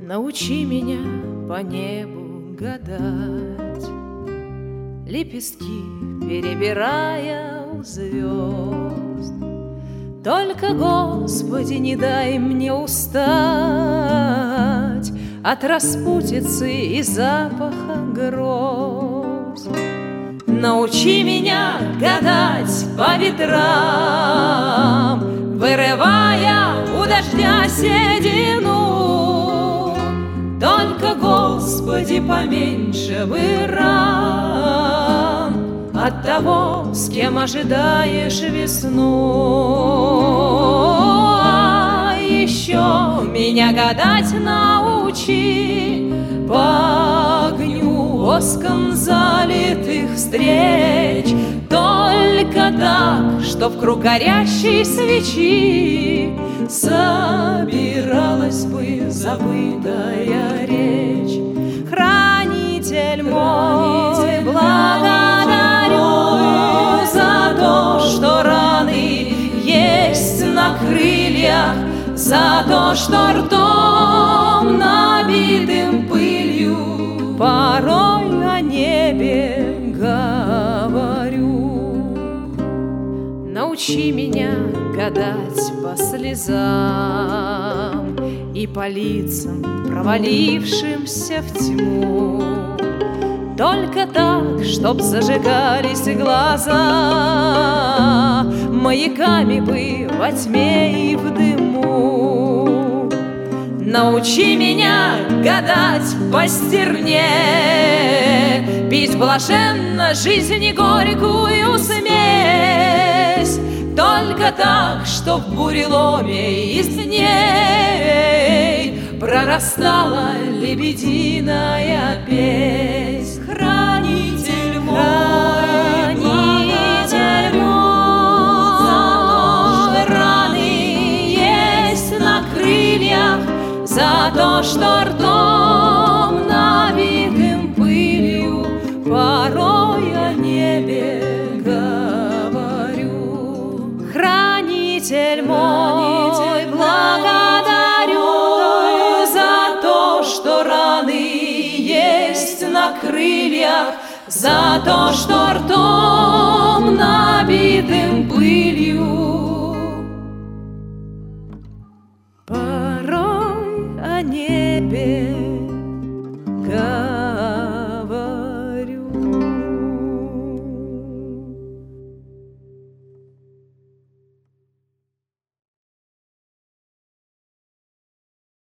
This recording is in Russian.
Научи меня по небу гадать, лепестки перебирая у звезд. Только, Господи, не дай мне устать от распутицы и запаха гроз. Научи меня гадать по ветрам, вырывая у дождя седину. Только, Господи, поменьше бы ран от того, с кем ожидаешь весну. А еще меня гадать научи по огню воском залитых встреч. Только так, что в круг горящей свечи собиралась бы забытая речь. Хранитель мой, благодарю за то, что раны есть на крыльях, за то, что ртом набитым пылью порой о небе говорю. Научи меня гадать по слезам и по лицам, провалившимся в тьму. Только так, чтоб зажигались глаза маяками бы во тьме и в дыму. Научи меня гадать по стерне, пить блаженно жизни горькую смесь. Только так, чтоб в буреломе из дней прорастала лебединая песнь. Хранитель мой, хранитель мой, раны есть на крыльях, за то, что ртом набитым пылью порой о небе говорю. Хранитель мой, благодарю за то, что раны есть на крыльях, за то, что ртом набитым пылью